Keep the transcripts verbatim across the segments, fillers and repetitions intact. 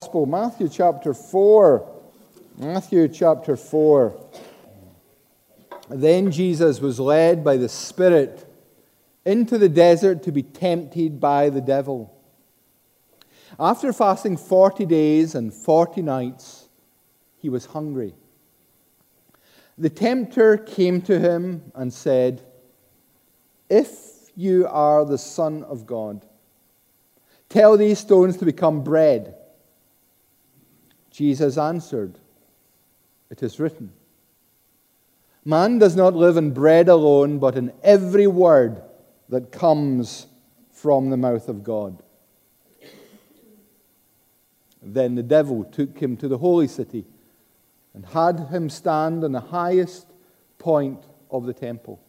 Gospel, Matthew chapter four. Matthew chapter four. Then Jesus was led by the Spirit into the desert to be tempted by the devil. After fasting forty days and forty nights, he was hungry. The tempter came to him and said, "If you are the Son of God, tell these stones to become bread." Jesus answered, "It is written, man does not live on bread alone, but in every word that comes from the mouth of God." Then the devil took him to the holy city and had him stand on the highest point of the temple.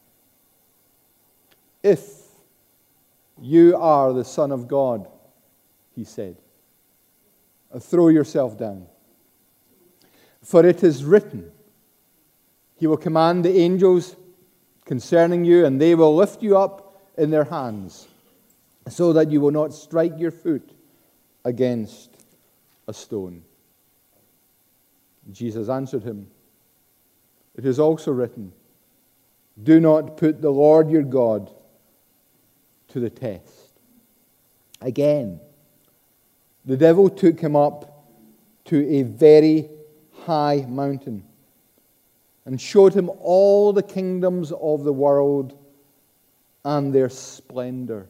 "If you are the Son of God," he said, "throw yourself down. For it is written, he will command the angels concerning you, and they will lift you up in their hands, so that you will not strike your foot against a stone." Jesus answered him, "It is also written, do not put the Lord your God to the test." Again, the devil took him up to a very high mountain and showed him all the kingdoms of the world and their splendor.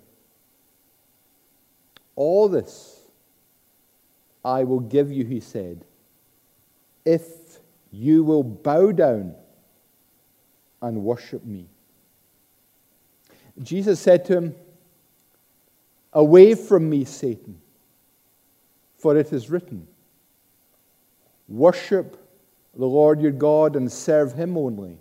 "All this I will give you," he said, "if you will bow down and worship me." Jesus said to him, "Away from me, Satan, for it is written, worship the Lord your God and serve him only."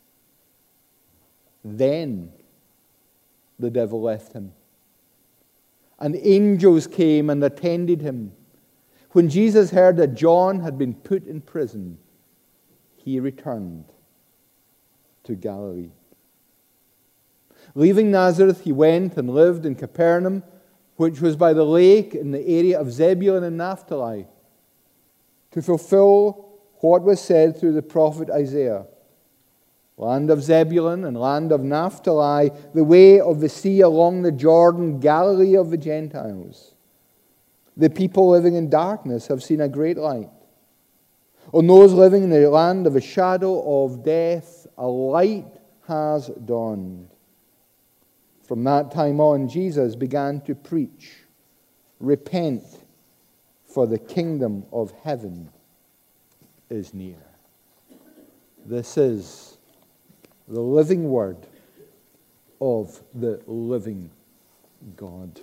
Then the devil left him, and angels came and attended him. When Jesus heard that John had been put in prison, he returned to Galilee. Leaving Nazareth, he went and lived in Capernaum, which was by the lake in the area of Zebulun and Naphtali, to fulfill what was said through the prophet Isaiah. "Land of Zebulun and land of Naphtali, the way of the sea along the Jordan, Galilee of the Gentiles. The people living in darkness have seen a great light. On those living in the land of a shadow of death, a light has dawned." From that time on, Jesus began to preach, "Repent, for the kingdom of heaven is near." This is the living word of the living God.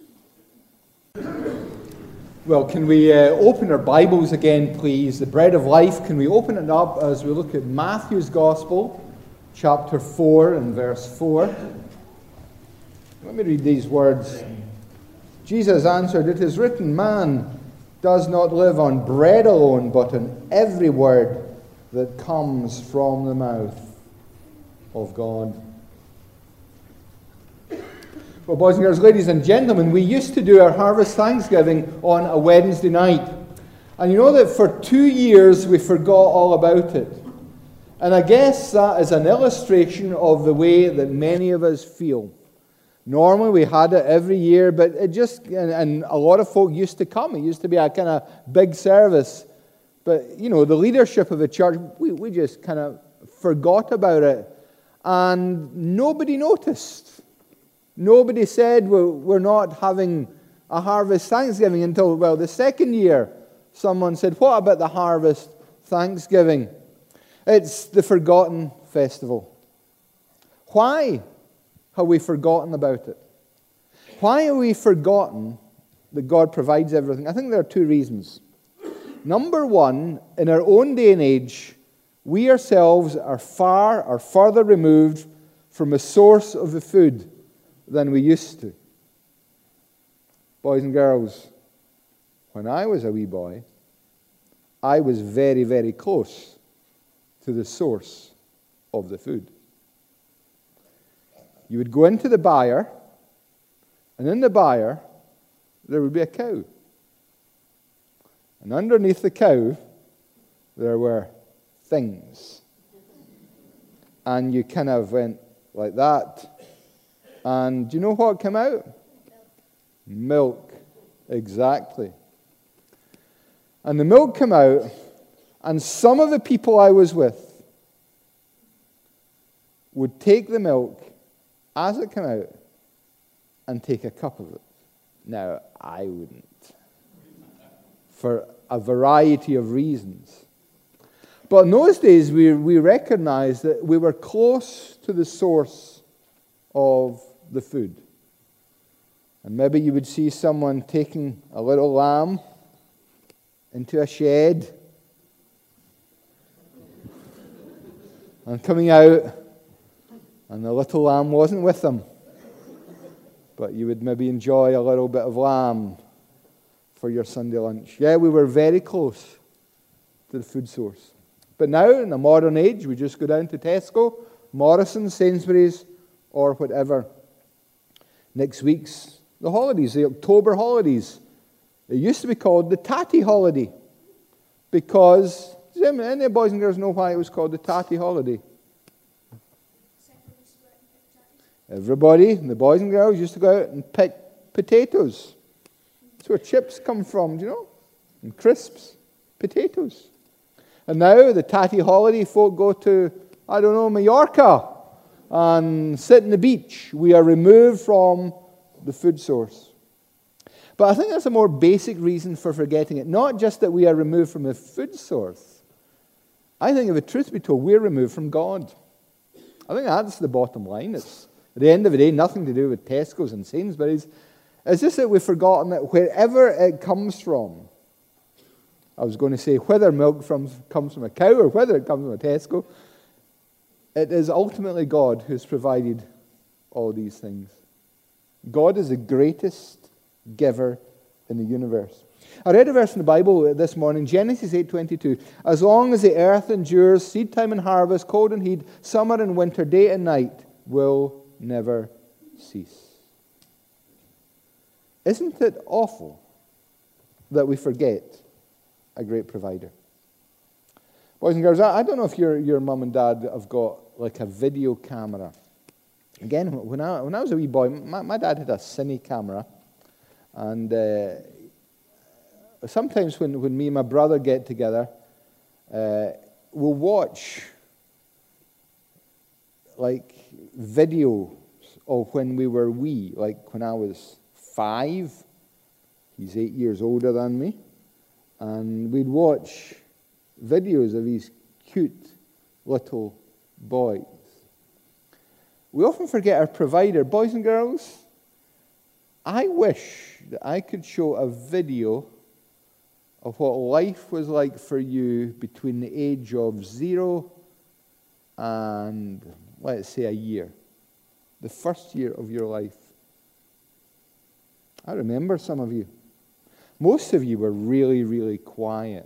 Well, can we uh, open our Bibles again, please? The Bread of Life, can we open it up as we look at Matthew's Gospel, chapter four and verse four. Let me read these words. Jesus answered, "It is written, man does not live on bread alone, but on every word that comes from the mouth of God." Well, boys and girls, ladies and gentlemen, we used to do our Harvest Thanksgiving on a Wednesday night. And you know that for two years we forgot all about it. And I guess that is an illustration of the way that many of us feel. Normally we had it every year, but it just, and, and a lot of folk used to come. It used to be a kind of big service. But, you know, the leadership of the church, we, we just kind of forgot about it. And nobody noticed. Nobody said we're, we're not having a Harvest Thanksgiving until, well, the second year. Someone said, "What about the Harvest Thanksgiving?" It's the forgotten festival. Why have we forgotten about it? Why have we forgotten that God provides everything? I think there are two reasons. Number one, in our own day and age, we ourselves are far or further removed from the source of the food than we used to. Boys and girls, when I was a wee boy, I was very, very close to the source of the food. You would go into the byre, and in the byre, there would be a cow. And underneath the cow, there were things. And you kind of went like that. And do you know what came out? Milk. Exactly. And the milk came out, and some of the people I was with would take the milk as it came out and take a cup of it. Now, I wouldn't. For a variety of reasons. But in those days, we, we recognized that we were close to the source of the food. And maybe you would see someone taking a little lamb into a shed and coming out, and the little lamb wasn't with them. But you would maybe enjoy a little bit of lamb for your Sunday lunch. Yeah, we were very close to the food source. But now, in the modern age, we just go down to Tesco, Morrison's, Sainsbury's, or whatever. Next week's the holidays, the October holidays. It used to be called the Tatty Holiday. Because, does any of the boys and girls know why it was called the Tatty Holiday? Everybody, the boys and girls, used to go out and pick potatoes. That's where chips come from, do you know? And crisps, potatoes. And now the Tatty Holiday folk go to, I don't know, Mallorca and sit on the beach. We are removed from the food source. But I think that's a more basic reason for forgetting it. Not just that we are removed from the food source. I think, if the truth be told, we're removed from God. I think that's the bottom line. It's, at the end of the day, nothing to do with Tesco's and Sainsbury's. It's just that we've forgotten that wherever it comes from, I was going to say whether milk from, comes from a cow or whether it comes from a Tesco, it is ultimately God who's provided all these things. God is the greatest giver in the universe. I read a verse in the Bible this morning, Genesis eight twenty-two. As long as the earth endures, seed time and harvest, cold and heat, summer and winter, day and night will never cease. Isn't it awful that we forget a great provider? Boys and girls, I don't know if your, your mum and dad have got like a video camera. Again, when I, when I was a wee boy, my, my dad had a cine camera. And uh, sometimes when, when me and my brother get together, uh, we'll watch like videos of when we were wee, like when I was five. He's eight years older than me. And we'd watch videos of these cute little boys. We often forget our provider. Boys and girls, I wish that I could show a video of what life was like for you between the age of zero and, let's say, a year. The first year of your life. I remember some of you. Most of you were really, really quiet.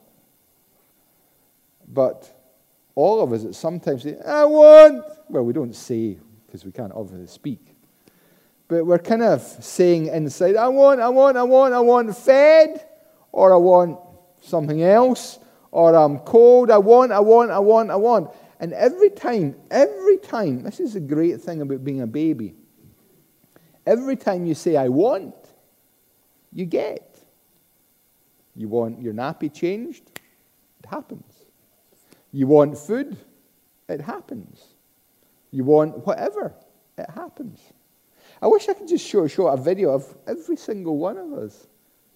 But all of us at some time say, I want, well, we don't say, because we can't obviously speak. But we're kind of saying inside, I want, I want, I want, I want fed, or I want something else, or I'm cold, I want, I want, I want, I want. And every time, every time, this is the great thing about being a baby. Every time you say, I want, you get. You want your nappy changed? It happens. You want food? It happens. You want whatever? It happens. I wish I could just show, show a video of every single one of us.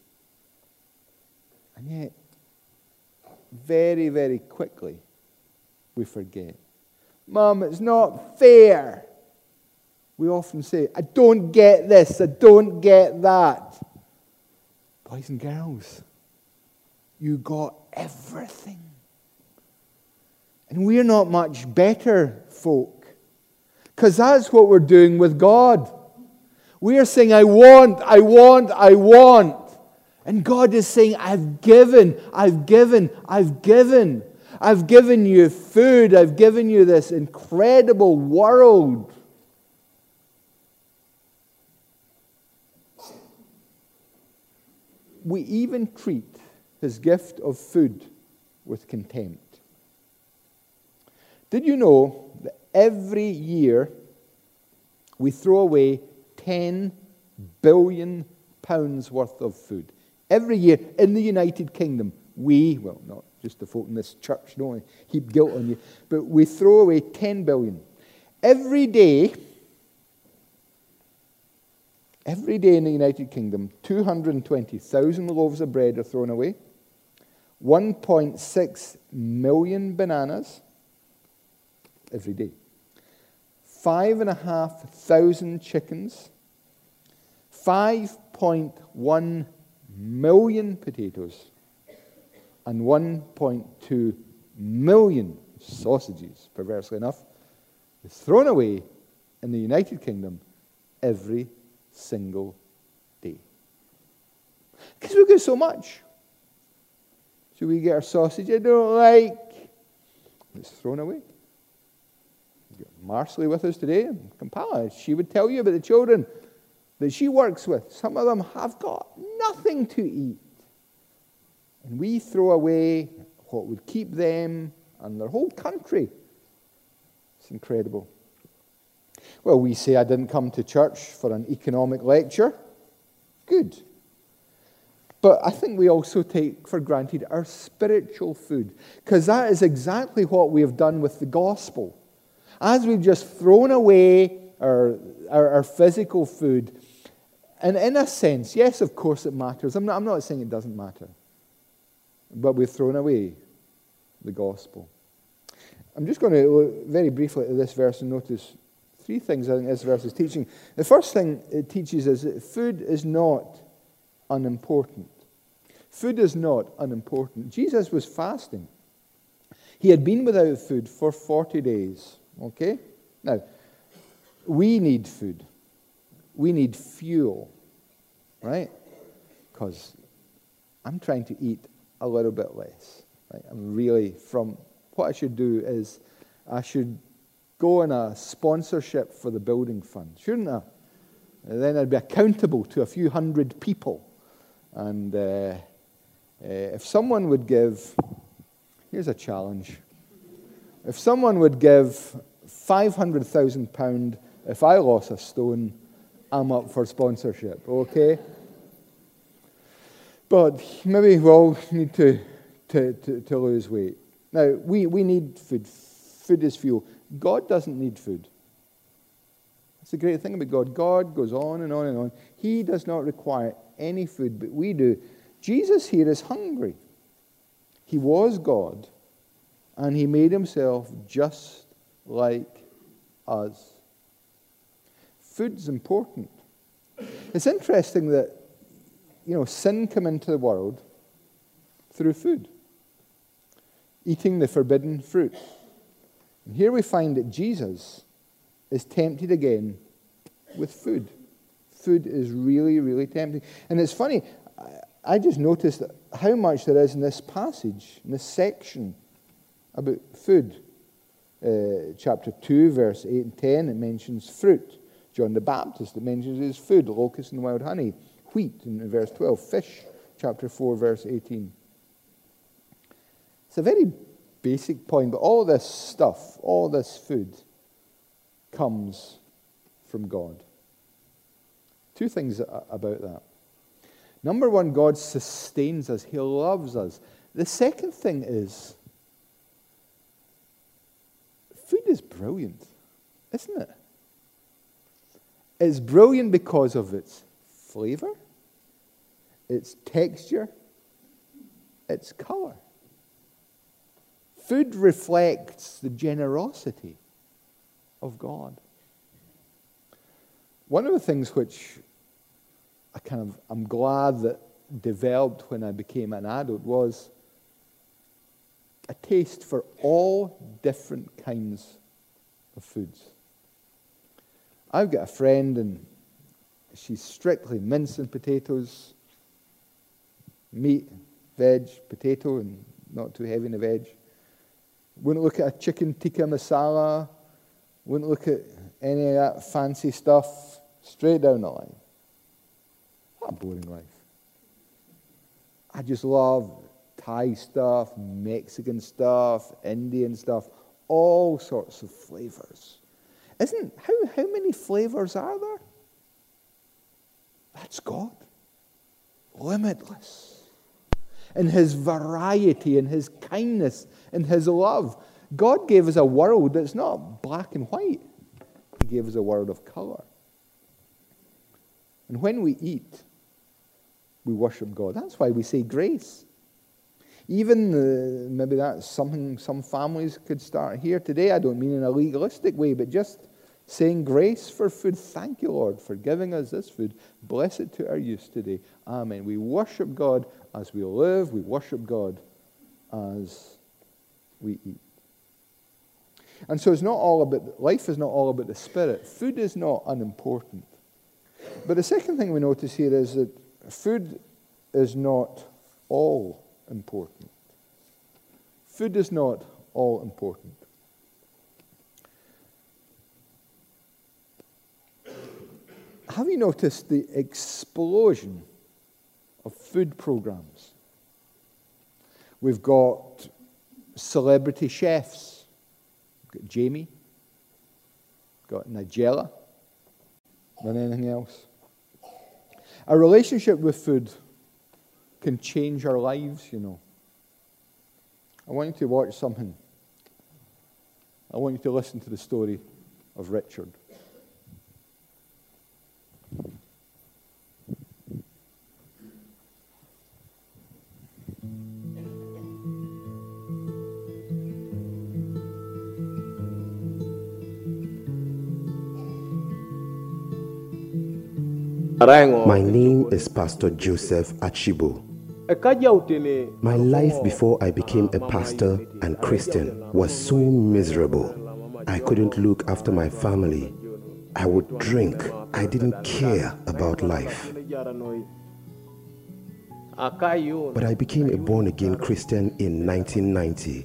And yet, very, very quickly, we forget. Mum, it's not fair. We often say, I don't get this, I don't get that. Boys and girls, you got everything. And we're not much better folk. Because that's what we're doing with God. We are saying, I want, I want, I want. And God is saying, I've given, I've given, I've given. I've given you food. I've given you this incredible world. We even treat his gift of food with contempt. Did you know that every year we throw away ten billion pounds worth of food? Every year in the United Kingdom, we, well, not just the folk in this church, don't heap guilt on you, but we throw away ten billion. Every day, every day in the United Kingdom, two hundred twenty thousand loaves of bread are thrown away, one point six million bananas every day, five and a half thousand chickens, five point one million potatoes, and one point two million sausages, perversely enough, is thrown away in the United Kingdom every single day. Because we get so much. So we get our sausage I don't like. It's thrown away. We've got Marsley with us today in Kampala. She would tell you about the children that she works with. Some of them have got nothing to eat. And we throw away what would keep them and their whole country. It's incredible. Well, we say I didn't come to church for an economic lecture. Good. But I think we also take for granted our spiritual food, because that is exactly what we have done with the gospel. As we've just thrown away our, our, our physical food, and in a sense, yes, of course it matters. I'm not, I'm not saying it doesn't matter. But we've thrown away the gospel. I'm just going to look very briefly at this verse and notice three things I think this verse is teaching. The first thing it teaches is that food is not unimportant. Food is not unimportant. Jesus was fasting. He had been without food for forty days. Okay? Now, we need food. We need fuel. Right? Because I'm trying to eat a little bit less. Right? I'm really, from what I should do is I should go on a sponsorship for the building fund, shouldn't I? And then I'd be accountable to a few hundred people. And uh, uh, if someone would give, here's a challenge. If someone would give five hundred thousand pounds if I lost a stone, I'm up for sponsorship, okay? But maybe we all need to, to, to, to lose weight. Now, we, we need food. Food is fuel. God doesn't need food. That's the great thing about God. God goes on and on and on. He does not require any food, but we do. Jesus here is hungry. He was God, and he made himself just like us. Food's important. It's interesting that, you know, sin came into the world through food. Eating the forbidden fruit. And here we find that Jesus is tempted again with food. Food is really, really tempting. And it's funny, I just noticed how much there is in this passage, in this section about food. Uh, chapter two, verse eight and ten, it mentions fruit. John the Baptist, it mentions his food, locusts and wild honey. Wheat in verse twelve. Fish, chapter four, verse eighteen. It's a very basic point, but all this stuff, all this food, comes from God. Two things about that. Number one, God sustains us. He loves us. The second thing is, food is brilliant, isn't it? It's brilliant because of its flavor, its texture, its color. Food reflects the generosity of God. One of the things which I kind of, I'm glad that developed when I became an adult was a taste for all different kinds of foods. I've got a friend, and she's strictly mince and potatoes, meat, veg, potato, and not too heavy in the veg. Wouldn't look at a chicken tikka masala. Wouldn't look at any of that fancy stuff. Straight down the line. What a boring life. I just love Thai stuff, Mexican stuff, Indian stuff, all sorts of flavors. Isn't, how, how many flavors are there? That's God. Limitless. In His variety, in His kindness, in His love. God gave us a world that's not black and white. He gave us a world of color. And when we eat, we worship God. That's why we say grace. Even, uh, maybe that's something some families could start here today. I don't mean in a legalistic way, but just saying grace for food. Thank you, Lord, for giving us this food. Bless it to our use today. Amen. We worship God as we live. We worship God as we eat. And so it's not all about, life is not all about the spirit. Food is not unimportant. But the second thing we notice here is that food is not all important. Food is not all important. Have you noticed the explosion of food programs? We've got celebrity chefs. We've got Jamie. We've got Nigella. Than anything else. Our relationship with food can change our lives, you know. I want you to watch something. I want you to listen to the story of Richard. My name is Pastor Joseph Achibo. My life before I became a pastor and Christian was so miserable. I couldn't look after my family. I would drink. I didn't care about life. But I became a born-again Christian in nineteen ninety.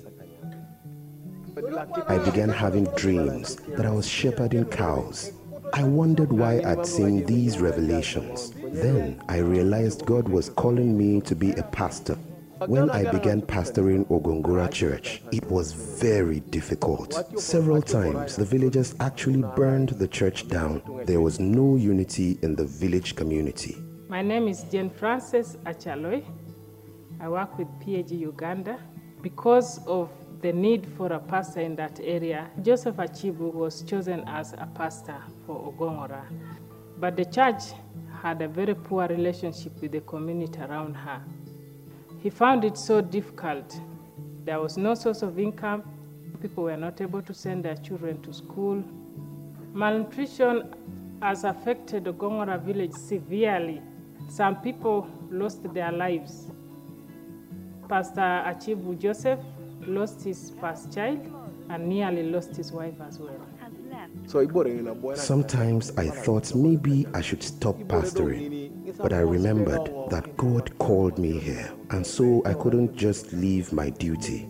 I began having dreams that I was shepherding cows. I wondered why I'd seen these revelations. Then I realized God was calling me to be a pastor. When I began pastoring Ogongora Church, it was very difficult. Several times, the villagers actually burned the church down. There was no unity in the village community. My name is Jane Frances Achaloy. I work with P A G Uganda. Because of the need for a pastor in that area, Joseph Achibu was chosen as a pastor for Ogongora. But the church had a very poor relationship with the community around her. He found it so difficult. There was no source of income. People were not able to send their children to school. Malnutrition has affected the Ogongora village severely. Some people lost their lives. Pastor Achibu Joseph lost his first child and nearly lost his wife as well. Sometimes I thought maybe I should stop pastoring, but I remembered that God called me here, and so I couldn't just leave my duty.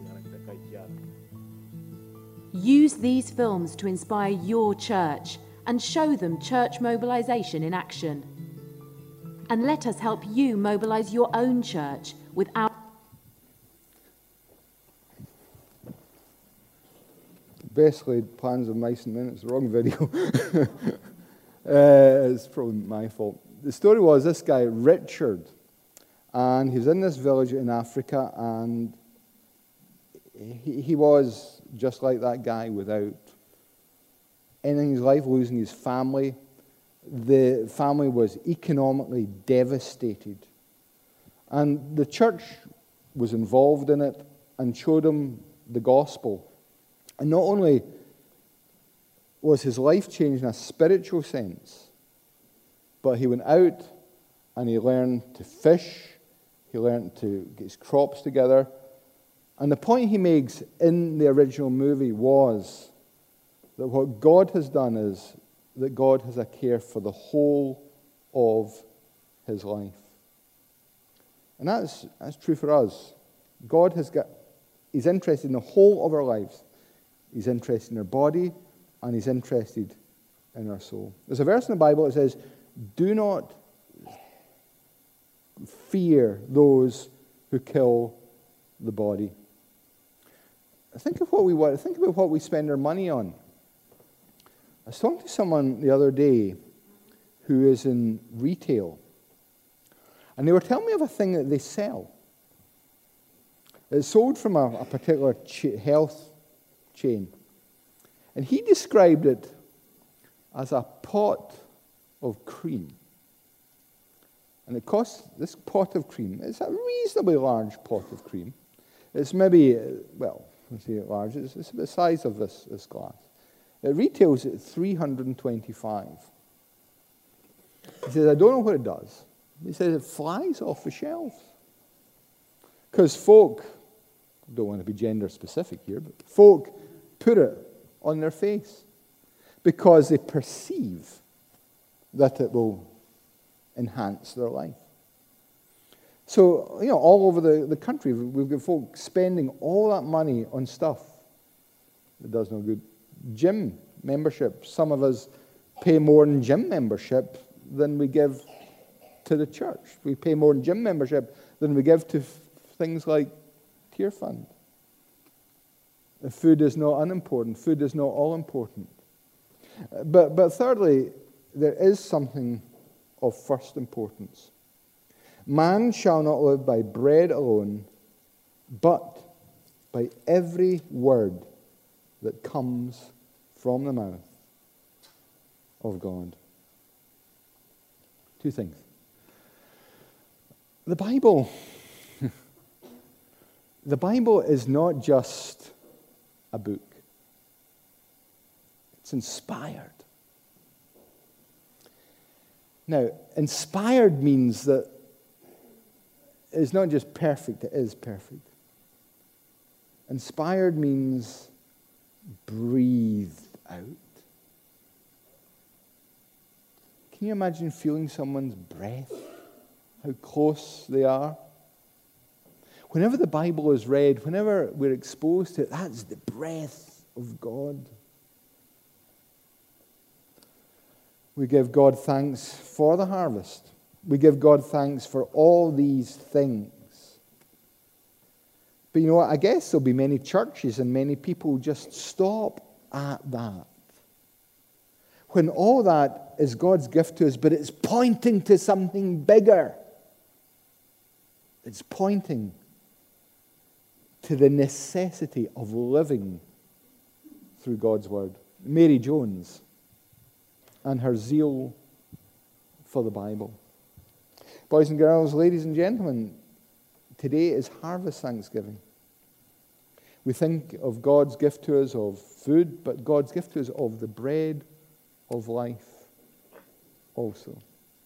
Use these films to inspire your church and show them church mobilization in action. And let us help you mobilize your own church with our Best laid plans of mice and men. It's the wrong video. uh, it's probably my fault. The story was this guy, Richard, and he was in this village in Africa, and he, he was just like that guy, without anything in his life, losing his family. The family was economically devastated. And the church was involved in it and showed him the gospel. And not only was his life changed in a spiritual sense, but he went out and he learned to fish, he learned to get his crops together. And the point he makes in the original movie was that what God has done is that God has a care for the whole of his life. And that's, that's true for us. God has got, he's interested in the whole of our lives. He's interested in our body, and he's interested in our soul. There's a verse in the Bible that says, do not fear those who kill the body. Think of what we want. Think about what we spend our money on. I was talking to someone the other day who is in retail, and they were telling me of a thing that they sell. It's sold from a, a particular ch- health chain. And he described it as a pot of cream. And it costs, this pot of cream, it's a reasonably large pot of cream. It's maybe, well, let's say it large, it's, it's the size of this, this glass. It retails at three hundred twenty-five. He says, I don't know what it does. He says it flies off the shelves. Because folk, don't want to be gender specific here, but folk put it on their face because they perceive that it will enhance their life. So, you know, all over the, the country, we've got folk spending all that money on stuff that does no good. Gym membership. Some of us pay more in gym membership than we give to the church. We pay more in gym membership than we give to f- things like Tear Fund. And food is not unimportant. Food is not all important. But, but thirdly, there is something of first importance. Man shall not live by bread alone, but by every word that comes from the mouth of God. Two things. The Bible, the Bible is not just a book. It's inspired. Now, inspired means that it's not just perfect, it is perfect. Inspired means breathed out. Can you imagine feeling someone's breath? How close they are? Whenever the Bible is read, whenever we're exposed to it, that's the breath of God. We give God thanks for the harvest. We give God thanks for all these things. But you know what? I guess there'll be many churches and many people just stop at that. When all that is God's gift to us, but it's pointing to something bigger. It's pointing to the necessity of living through God's Word. Mary Jones and her zeal for the Bible. Boys and girls, ladies and gentlemen, today is Harvest Thanksgiving. We think of God's gift to us of food, but God's gift to us of the bread of life also.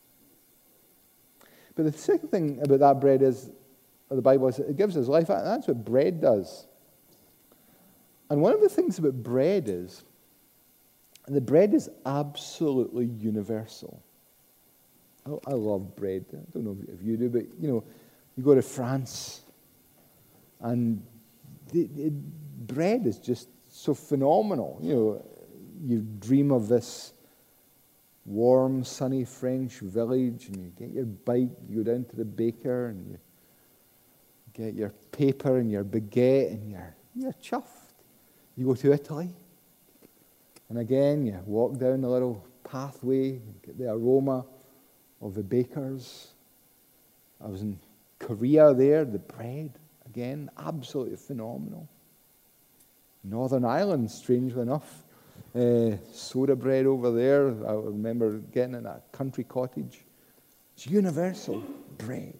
But the second thing about that bread is, or the Bible is, it gives us life. That's what bread does. And one of the things about bread is, the bread is absolutely universal. I, I love bread. I don't know if you do, but you know, you go to France, and the, the bread is just so phenomenal. You know, you dream of this warm, sunny French village, and you get your bike, you go down to the baker, and you get your paper and your baguette, and you're, you're chuffed. You go to Italy, and again, you walk down a little pathway, get the aroma of the bakers. I was in Korea there, the bread, again, absolutely phenomenal. Northern Ireland, strangely enough, uh, soda bread over there. I remember getting in a country cottage. It's universal bread.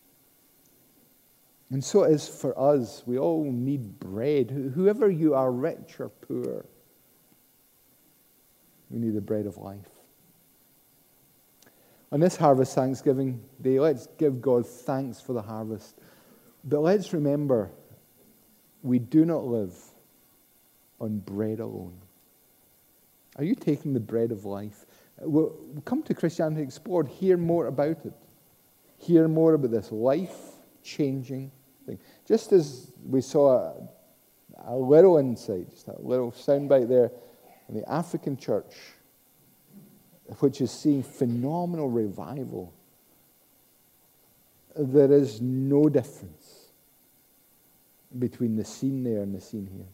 And so it is for us. We all need bread. Whoever you are, rich or poor, we need the bread of life. On this Harvest Thanksgiving Day, let's give God thanks for the harvest. But let's remember, we do not live on bread alone. Are you taking the bread of life? We'll come to Christianity Explored, hear more about it. Hear more about this life-changing thing. Just as we saw a, a little insight, just a little soundbite there in the African church, which is seeing phenomenal revival, there is no difference between the scene there and the scene here.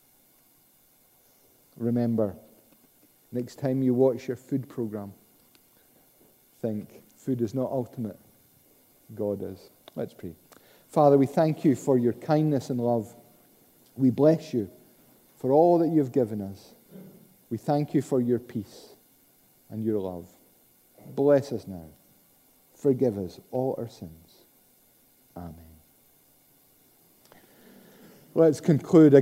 Remember, next time you watch your food program, think, food is not ultimate, God is. Let's pray. Father, we thank you for your kindness and love. We bless you for all that you've given us. We thank you for your peace and your love. Bless us now. Forgive us all our sins. Amen. Let's conclude.